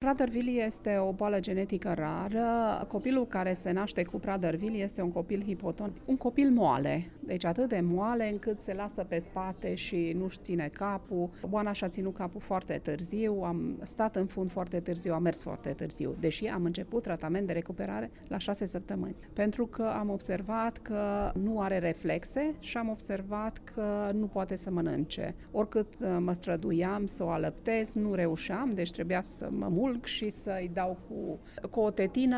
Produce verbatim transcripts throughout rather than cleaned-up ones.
Prader-Willi este o boală genetică rară. Copilul care se naște cu Prader-Willi este un copil hipoton, un copil moale, deci atât de moale încât se lasă pe spate și nu-și ține capul. Oana și-a ținut capul foarte târziu, am stat în fund foarte târziu, am mers foarte târziu, deși am început tratament de recuperare la șase săptămâni, pentru că am observat că nu are reflexe și am observat că nu poate să mănânce. Oricât mă străduiam să o alăptez, nu reușeam, deci trebuia să mă mulg și să-i dau cu, cu o tetină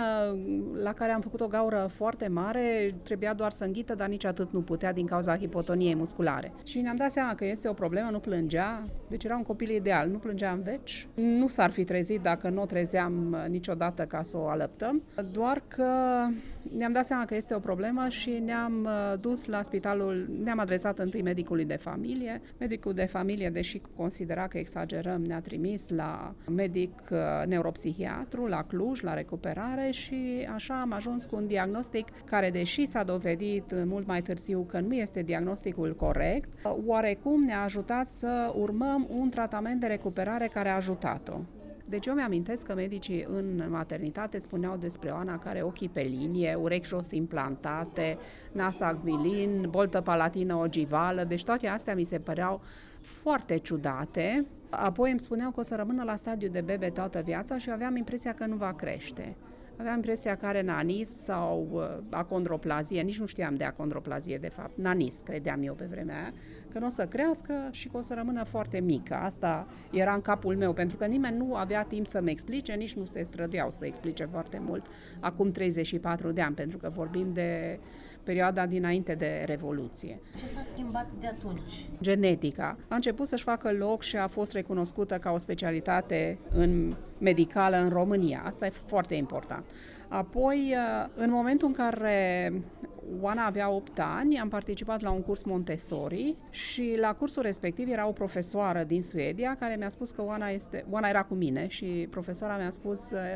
la care am făcut o gaură foarte mare, trebuia doar să înghită, dar nici atât nu putea din cauza hipotoniei musculare. Și ne-am dat seama că este o problemă, nu plângea, deci era un copil ideal, nu plângea în veci, nu s-ar fi trezit dacă nu o trezeam niciodată ca să o alăptăm, doar că ne-am dat seama că este o problemă și ne-am dus la spitalul, ne-am adresat întâi medicului de familie. Medicul de familie, deși considera că exagerăm, ne-a trimis la medic neuropsihiatru, la Cluj, la recuperare și așa am ajuns cu un diagnostic care, deși s-a dovedit mult mai târziu că nu este diagnosticul corect, oarecum ne-a ajutat să urmăm un tratament de recuperare care a ajutat-o. Deci eu mi-amintesc că medicii în maternitate spuneau despre Oana că are ochii pe linie, urechi jos implantate, nas acvilin, boltă palatină ogivală, deci toate astea mi se păreau foarte ciudate. Apoi îmi spuneau că o să rămână la stadiu de bebe toată viața și aveam impresia că nu va crește. Aveam impresia că are nanism sau uh, acondroplazie, nici nu știam de acondroplazie de fapt, nanism credeam eu pe vremea aia, că nu o să crească și că o să rămână foarte mică. Asta era în capul meu, pentru că nimeni nu avea timp să-mi explice, nici nu se străduiau să explice foarte mult, acum treizeci și patru de ani, pentru că vorbim de perioada dinainte de Revoluție. Ce s-a schimbat de atunci? Genetica. A început să-și facă loc și a fost recunoscută ca o specialitate în medicală în România. Asta e foarte important. Apoi, în momentul în care Oana avea opt ani, am participat la un curs Montessori și la cursul respectiv era o profesoară din Suedia care mi-a spus că Oana este, Oana era cu mine și profesoara mi-a spus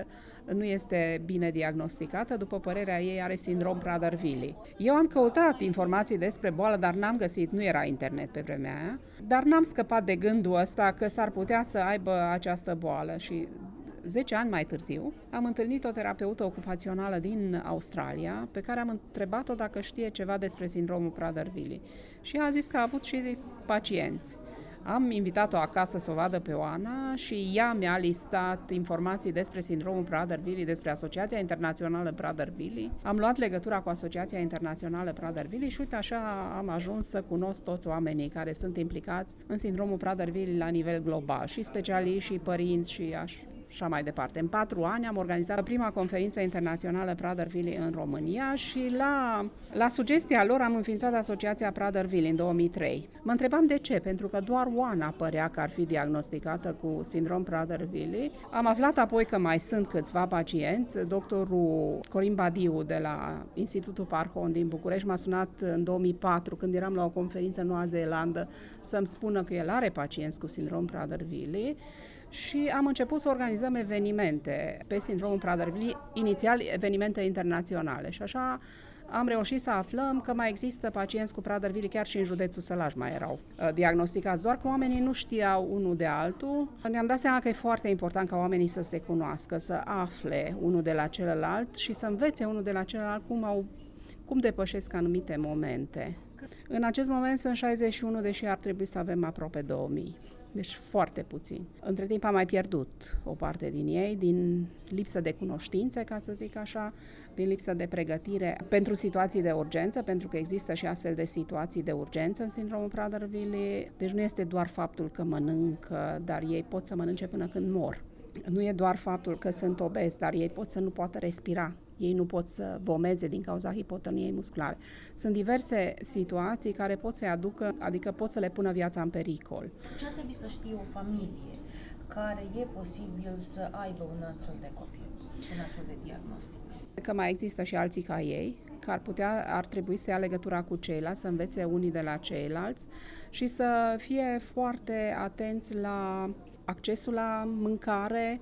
nu este bine diagnosticată, după părerea ei are sindrom Prader-Willi. Eu am căutat informații despre boală, dar n-am găsit, nu era internet pe vremea aia, dar n-am scăpat de gândul ăsta că s-ar putea să aibă această boală și zece ani mai târziu, am întâlnit o terapeută ocupațională din Australia, pe care am întrebat-o dacă știe ceva despre sindromul Prader-Willi. Și a zis că a avut și pacienți. Am invitat-o acasă să o vadă pe Oana și ea mi-a listat informații despre sindromul Prader-Willi, despre Asociația Internațională Prader-Willi. Am luat legătura cu Asociația Internațională Prader-Willi și uite așa am ajuns să cunosc toți oamenii care sunt implicați în sindromul Prader-Willi la nivel global, și specialiști, și părinți, și așa. așa mai departe. În patru ani am organizat prima conferință internațională Prader-Willi în România și la, la sugestia lor am înființat Asociația Prader-Willi în două mii trei. Mă întrebam de ce, pentru că doar Oana părea că ar fi diagnosticată cu sindrom Prader-Willi. Am aflat apoi că mai sunt câțiva pacienți. Doctorul Corin Badiu de la Institutul Parhon din București m-a sunat în două mii patru, când eram la o conferință în Noua Zeelandă, să-mi spună că el are pacienți cu sindrom Prader-Willi. Și am început să organizăm evenimente pe sindromul Prader-Willi, inițial evenimente internaționale. Și așa am reușit să aflăm că mai există pacienți cu Prader-Willi, chiar și în județul Sălaj mai erau uh, diagnosticați, doar că oamenii nu știau unul de altul. Ne-am dat seama că e foarte important ca oamenii să se cunoască, să afle unul de la celălalt și să învețe unul de la celălalt cum, au, cum depășesc anumite momente. În acest moment sunt șaizeci și unu, deși ar trebui să avem aproape două mii. Deci foarte puțin. Între timp am mai pierdut o parte din ei, din lipsă de cunoștințe, ca să zic așa, din lipsă de pregătire pentru situații de urgență, pentru că există și astfel de situații de urgență în sindromul Prader-Willi. Deci nu este doar faptul că mănâncă, dar ei pot să mănânce până când mor. Nu e doar faptul că sunt obezi, dar ei pot să nu poată respira. Ei nu pot să vomeze din cauza hipotoniei musculare. Sunt diverse situații care pot să-i aducă, adică pot să le pună viața în pericol. Ce ar trebui să știe o familie care e posibil să aibă un astfel de copil, un astfel de diagnostic? Că mai există și alții ca ei, că ar putea, ar trebui să ia legătura cu ceilalți, să învețe unii de la ceilalți și să fie foarte atenți la accesul la mâncare,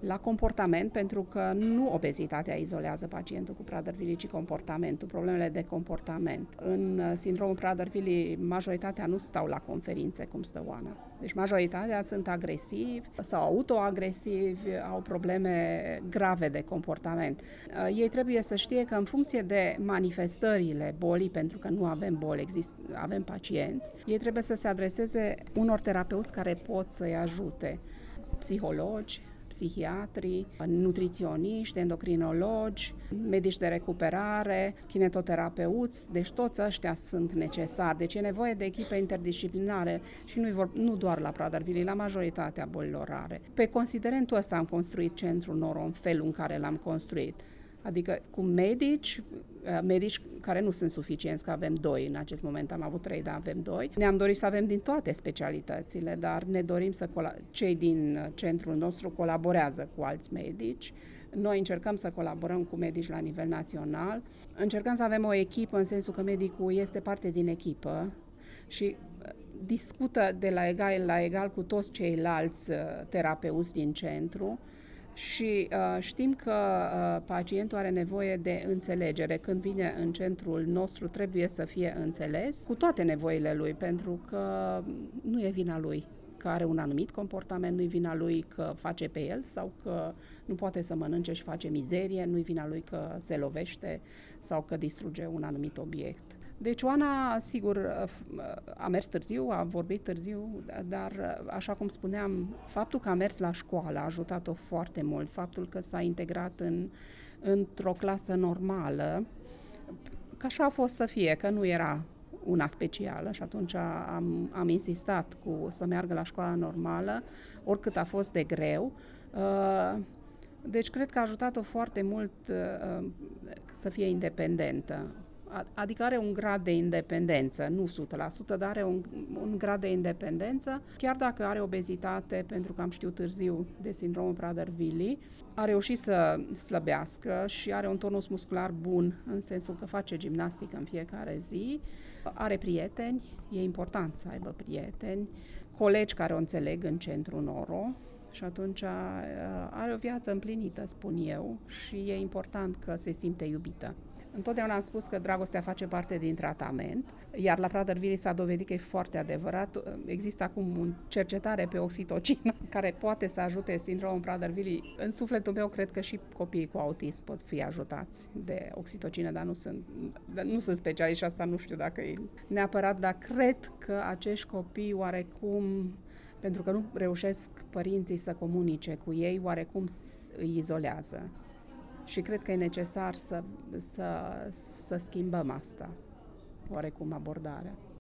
la comportament, pentru că nu obezitatea izolează pacientul cu Prader-Willi, ci comportamentul, problemele de comportament. În sindromul Prader-Willi, majoritatea nu stau la conferințe, cum stă Oana. Deci majoritatea sunt agresivi sau autoagresivi, au probleme grave de comportament. Ei trebuie să știe că în funcție de manifestările bolii, pentru că nu avem boli, exist, avem pacienți, ei trebuie să se adreseze unor terapeuți care pot să-i ajute. Psihologi, psihiatri, nutriționiști, endocrinologi, medici de recuperare, kinetoterapeuți, deci toți ăștia sunt necesari. Deci e nevoie de echipe interdisciplinare și nu, vor, nu doar la Prader-Willi, la majoritatea bolilor rare. Pe considerentul ăsta am construit Centrul Noro în felul în care l-am construit. Adică cu medici, medici care nu sunt suficienți, că avem doi în acest moment, am avut trei, dar avem doi. Ne-am dorit să avem din toate specialitățile, dar ne dorim să col- cei din centrul nostru colaborează cu alți medici. Noi încercăm să colaborăm cu medici la nivel național. Încercăm să avem o echipă, în sensul că medicul este parte din echipă și discută de la egal la egal cu toți ceilalți terapeuți din centru. Și uh, știm că uh, pacientul are nevoie de înțelegere. Când vine în centrul nostru, trebuie să fie înțeles cu toate nevoile lui, pentru că nu e vina lui că are un anumit comportament, nu-i vina lui că face pe el sau că nu poate să mănânce și face mizerie, nu-i vina lui că se lovește sau că distruge un anumit obiect. Deci Oana, sigur, a mers târziu, a vorbit târziu, dar, așa cum spuneam, faptul că a mers la școală a ajutat-o foarte mult, faptul că s-a integrat în, într-o clasă normală, că așa a fost să fie, că nu era una specială și atunci am, am insistat cu să meargă la școala normală, oricât a fost de greu. Deci cred că a ajutat-o foarte mult să fie independentă. Adică are un grad de independență, nu o sută la sută, dar are un, un grad de independență. Chiar dacă are obezitate, pentru că am știut târziu de sindromul Prader-Willi, a reușit să slăbească și are un tonus muscular bun, în sensul că face gimnastică în fiecare zi. Are prieteni, e important să aibă prieteni, colegi care o înțeleg în centrul Noro. Și atunci are o viață împlinită, spun eu, și e important că se simte iubită. Întotdeauna am spus că dragostea face parte din tratament, iar la Prader-Willi s-a dovedit că e foarte adevărat. Există acum o cercetare pe oxitocină care poate să ajute sindromul Prader-Willi. În sufletul meu cred că și copiii cu autism pot fi ajutați de oxitocină, dar nu sunt, nu sunt specialiști și asta nu știu dacă e neapărat, dar cred că acești copii oarecum, pentru că nu reușesc părinții să comunice cu ei, oarecum îi izolează. Și cred că e necesar să, să, să schimbăm asta, oarecum abordarea.